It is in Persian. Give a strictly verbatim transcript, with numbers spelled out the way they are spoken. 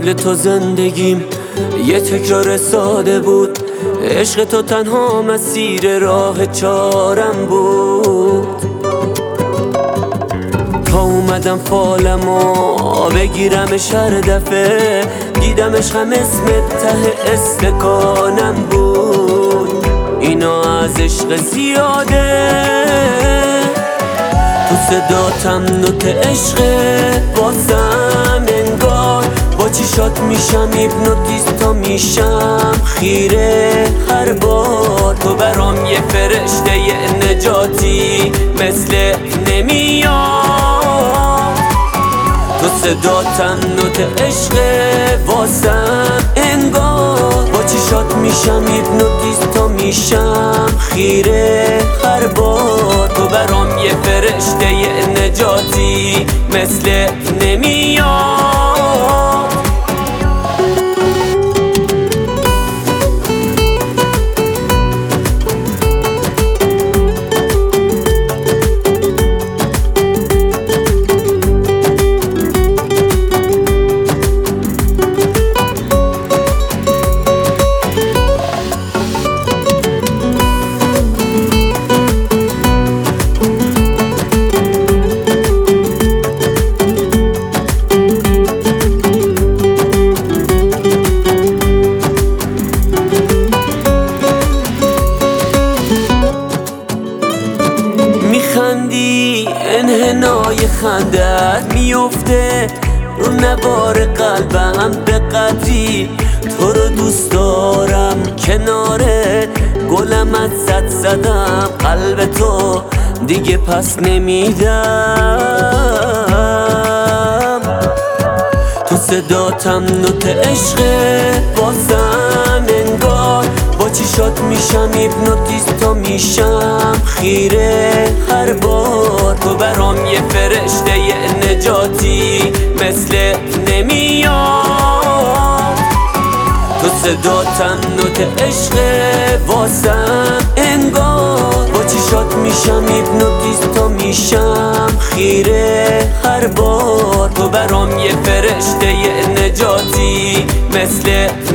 قبل تو زندگیم یه تکرار ساده بود، عشق تو تنها مسیر راه چارم بود. تا اومدم فالمو بگیرمش هر دفعه، دیدمش هم اسم ته استکانم بود. اینا از عشق زیاده، تو صداتم نوت عشقه، بازم انگار با چیشات میشم هیپنوتیست تا میشم خیره هر بار. تو برام یه فرشته یه نجاتی مثل نمیاد، تو صداتم نوت عشقه، واسم انگار با چیشات میشم هیپنوتیست تا میشم خیره هر بار. تو برام یه فرشته یه نجاتی مثل نمیاد. میخندی انحنای خندت میفته رو نوار قلبم به قدری. تو رو دوست دارم کناره گلم از زد زدم قلب تو دیگه پس نمیدم. تو صداتم نوت عشقه، بازم انگار با چیشات میشم هیپنوتیست تا میشم خیره هر بار. تو برام یه فرشته یه نجاتی مثل نمیاد، تو صداتم نوت عشقه، واسم انگار با چیشات میشم هیپنوتیست تا میشم خیره هر بار. تو برام یه فرشته یه نجاتی مثل